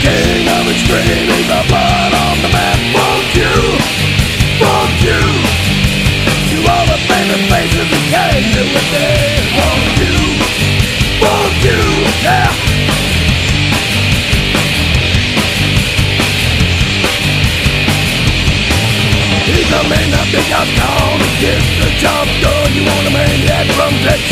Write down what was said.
king of extreme, he's the blood on the map. Fuck you, fuck you. To all the famous faces that came to with me. Fuck you, yeah. He's a man that big I've gone and get the job done. You want a maniac from Texas?